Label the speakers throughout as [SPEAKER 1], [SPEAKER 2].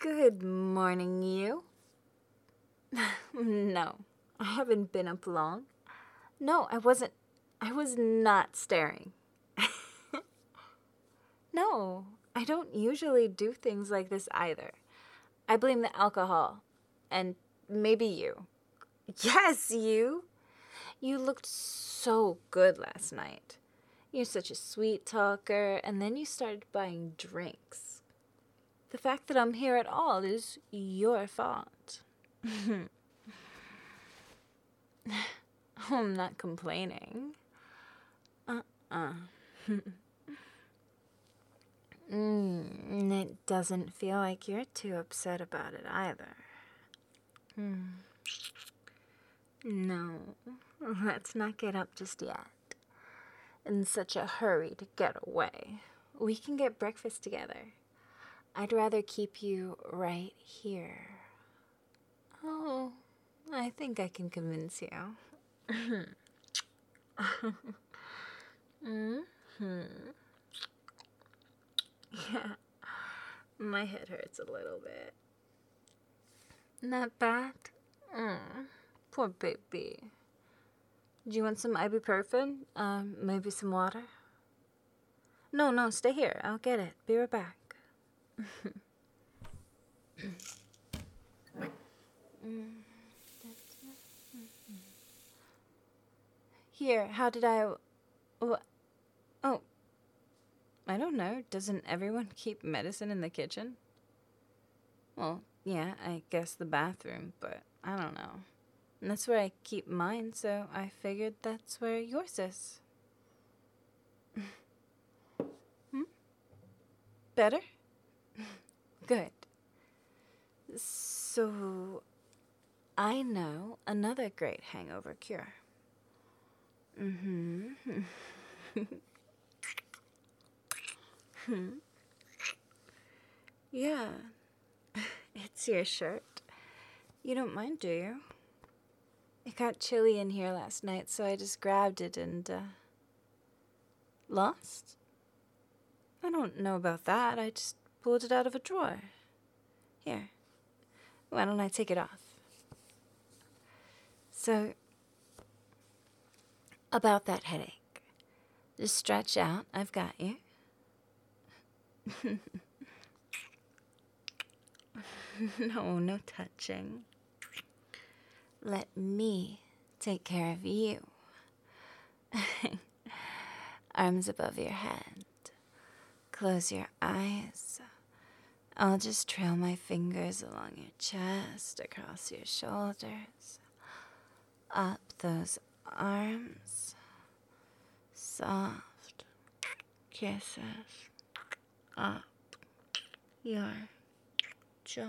[SPEAKER 1] Good morning, you. No, I haven't been up long. No, I wasn't. I was not staring. No, I don't usually do things like this either. I blame the alcohol. And maybe you. Yes, you. You looked so good last night. You're such a sweet talker, and then you started buying drinks. The fact that I'm here at all is your fault. I'm not complaining. It doesn't feel like you're too upset about it either. No, let's not get up just yet. In such a hurry to get away. We can get breakfast together. I'd rather keep you right here. Oh, I think I can convince you. Yeah, my head hurts a little bit. Not bad? Poor baby. Do you want some ibuprofen? Maybe some water? No, stay here. I'll get it. Be right back. Here, how did I... Oh, I don't know. Doesn't everyone keep medicine in the kitchen? Well, yeah, I guess the bathroom, but I don't know. And that's where I keep mine, so I figured that's where yours is. Better? Good. So, I know another great hangover cure. Yeah. It's your shirt. You don't mind, do you? It got chilly in here last night, so I just grabbed it and, lost? I don't know about that. I just pulled it out of a drawer. Here. Why don't I take it off? So, about that headache. Just stretch out. I've got you. No touching. Let me take care of you. Arms above your head. Close your eyes. I'll just trail my fingers along your chest, across your shoulders, up those arms. Soft kisses up your jaw.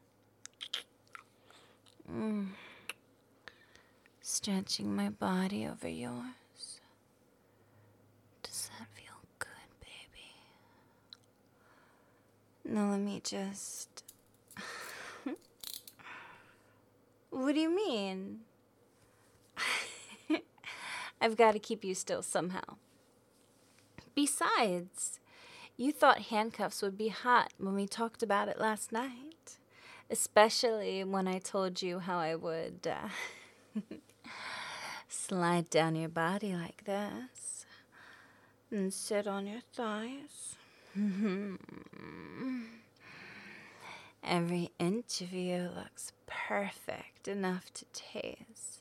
[SPEAKER 1] Stretching my body over yours. Does that feel good, baby? Now let me just... What do you mean? I've got to keep you still somehow. Besides, you thought handcuffs would be hot when we talked about it last night. Especially when I told you how I would slide down your body like this and sit on your thighs. Every inch of you looks perfect enough to taste.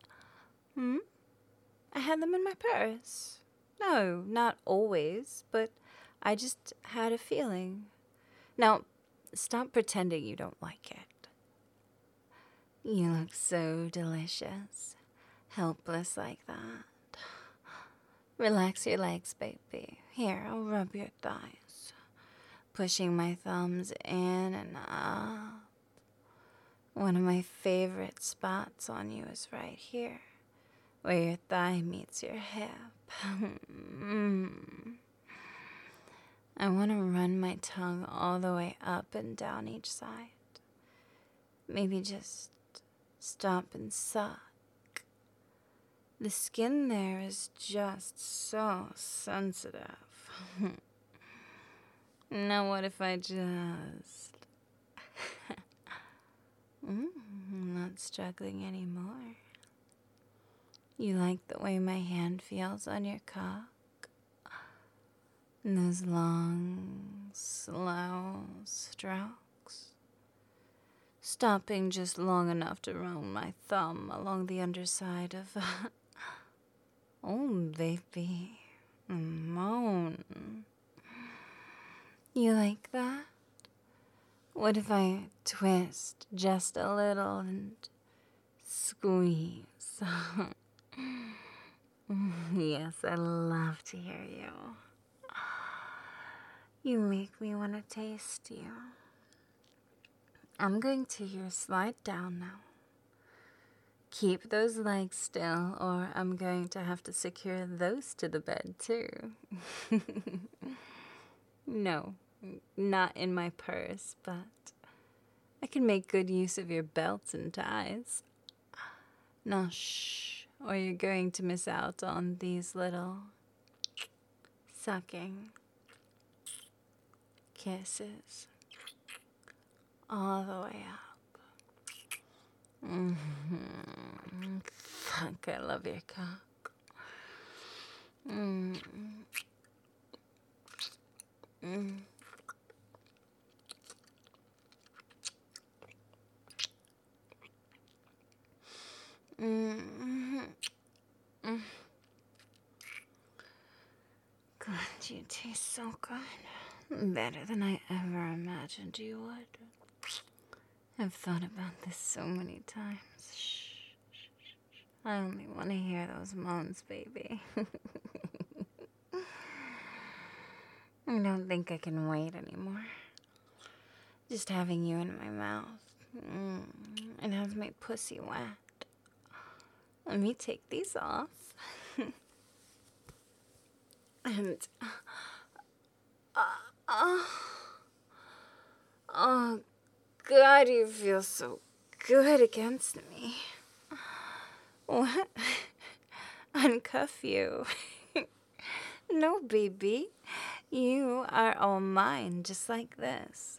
[SPEAKER 1] I had them in my purse. No, not always, but I just had a feeling. Now, stop pretending you don't like it. You look so delicious, helpless like that. Relax your legs, baby. Here, I'll rub your thighs, pushing my thumbs in and up. One of my favorite spots on you is right here, where your thigh meets your hip. I want to run my tongue all the way up and down each side. Maybe just stop and suck. The skin there is just so sensitive. Now what if I just I'm not struggling anymore. You like the way my hand feels on your cock? And those long, slow strokes? Stopping just long enough to run my thumb along the underside of... oh, baby. Moan. You like that? What if I twist just a little and squeeze? Yes, I love to hear you. You make me want to taste you. I'm going to hear slide down now. Keep those legs still, or I'm going to have to secure those to the bed, too. No, not in my purse, but I can make good use of your belts and ties. Now, shh, or you're going to miss out on these little sucking kisses all the way up. Fuck, I love your cock. God, you taste so good. Better than I ever imagined you would. I've thought about this so many times. Shh. I only want to hear those moans, baby. I don't think I can wait anymore. Just having you in my mouth. And have my pussy wet. Let me take these off. And... oh, God, you feel so good against me. What? Uncuff you. No, baby. You are all mine, just like this.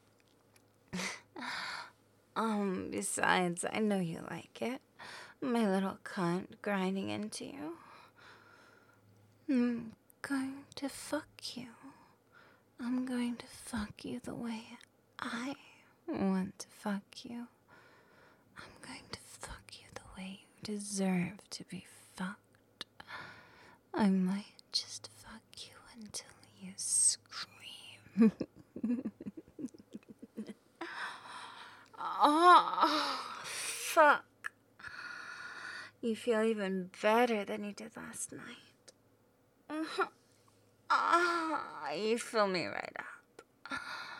[SPEAKER 1] Besides, I know you like it. My little cunt grinding into you. I'm going to fuck you. I'm going to fuck you the way I want to fuck you. I'm going to fuck you the way you deserve to be fucked. I might just fuck you until you scream. Oh, fuck. You feel even better than you did last night. You fill me right up.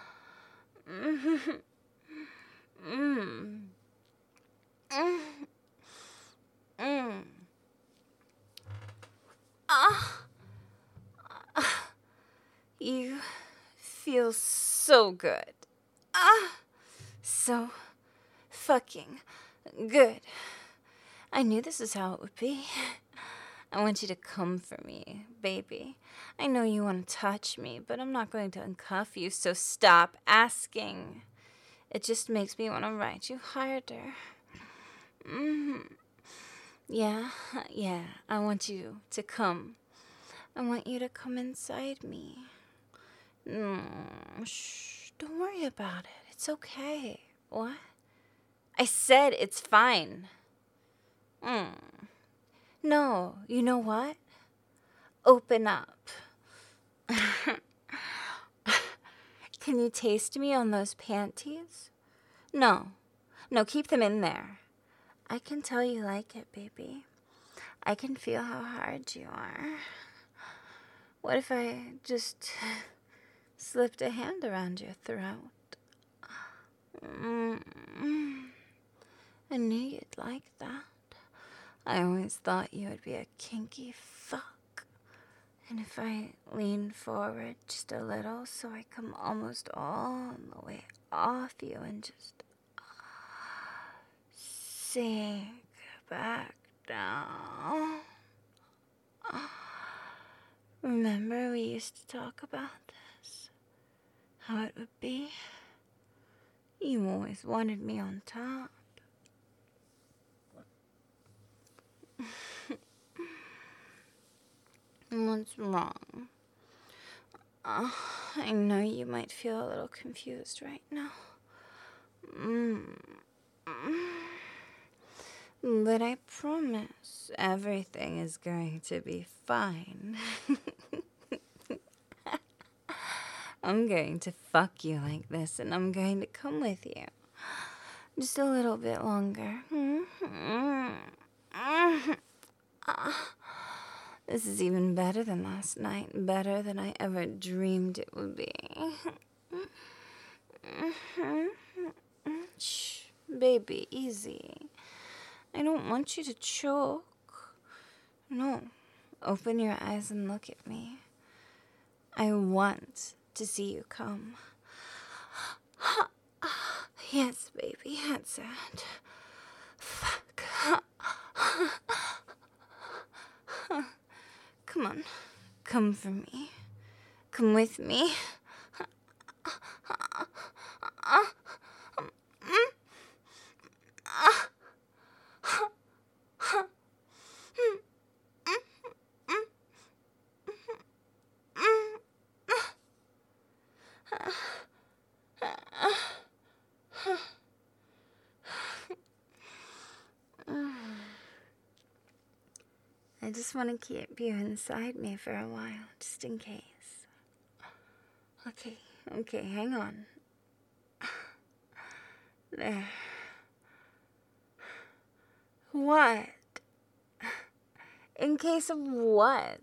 [SPEAKER 1] You feel so good. So fucking good. I knew this is how it would be. I want you to come for me, baby. I know you want to touch me, but I'm not going to uncuff you, so stop asking. It just makes me want to ride you harder. Yeah, I want you to come. I want you to come inside me. Shh, don't worry about it. It's okay. What? I said it's fine. No, you know what? Open up. Can you taste me on those panties? No, keep them in there. I can tell you like it, baby. I can feel how hard you are. What if I just slipped a hand around your throat? I knew you'd like that. I always thought you would be a kinky fuck. And if I lean forward just a little so I come almost all the way off you and just sink back down. Remember we used to talk about this? How it would be? You always wanted me on top. What's wrong? I know you might feel a little confused right now. Mm. But I promise everything is going to be fine. I'm going to fuck you like this, and I'm going to come with you. Just a little bit longer. This is even better than last night. Better than I ever dreamed it would be. Shh, baby, easy. I don't want you to choke. No, open your eyes and look at me. I want to see you come. Yes, baby, that's it. Fuck. Come on, come for me. Come with me. I just want to keep you inside me for a while, just in case. Okay, hang on. There. What? In case of what?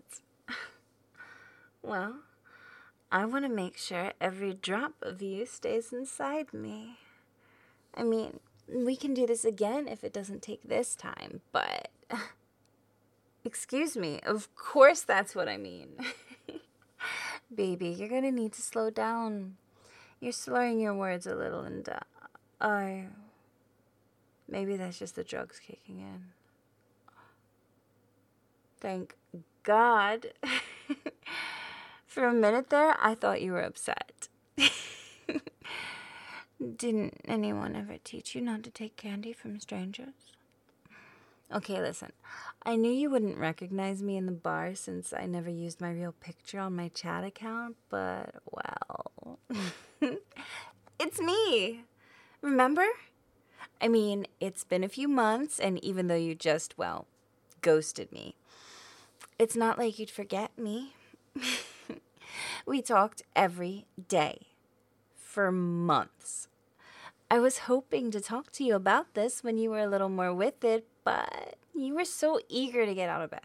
[SPEAKER 1] Well, I want to make sure every drop of you stays inside me. I mean, we can do this again if it doesn't take this time, but... Excuse me, of course that's what I mean. Baby, you're gonna need to slow down. You're slurring your words a little, and maybe that's just the drugs kicking in. Thank God. For a minute there, I thought you were upset. Didn't anyone ever teach you not to take candy from strangers? Okay, listen. I knew you wouldn't recognize me in the bar since I never used my real picture on my chat account, but, well... It's me! Remember? I mean, it's been a few months, and even though you just, well, ghosted me, it's not like you'd forget me. We talked every day. For months. I was hoping to talk to you about this when you were a little more with it, but you were so eager to get out of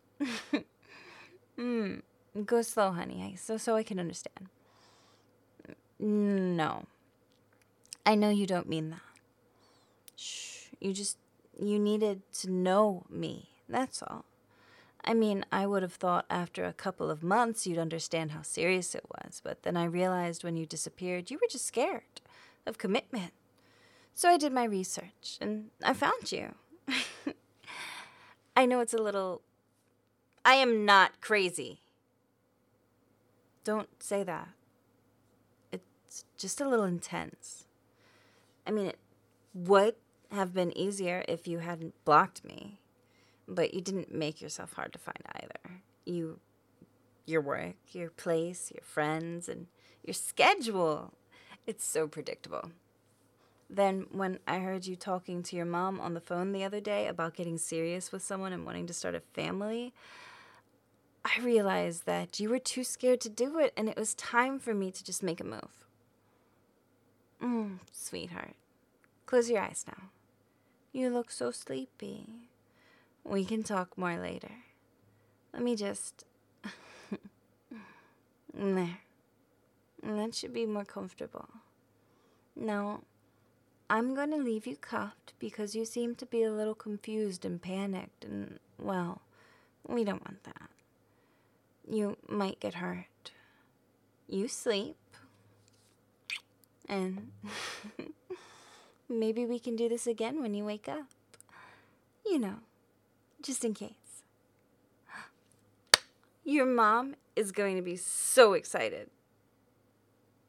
[SPEAKER 1] bed. Go slow, honey, so I can understand. No. I know you don't mean that. Shh. You needed to know me, that's all. I mean, I would have thought after a couple of months you'd understand how serious it was, but then I realized when you disappeared, you were just scared of commitment. So I did my research, and I found you. I know it's a little... I am not crazy. Don't say that. It's just a little intense. I mean, it would have been easier if you hadn't blocked me. But you didn't make yourself hard to find either. Your work, your place, your friends, and your schedule. It's so predictable. Then when I heard you talking to your mom on the phone the other day about getting serious with someone and wanting to start a family, I realized that you were too scared to do it, and it was time for me to just make a move. Sweetheart, close your eyes now. You look so sleepy. We can talk more later. Let me just... There. That should be more comfortable. Now, I'm going to leave you cuffed because you seem to be a little confused and panicked, and, well, we don't want that. You might get hurt. You sleep. And maybe we can do this again when you wake up. You know. Just in case. Your mom is going to be so excited.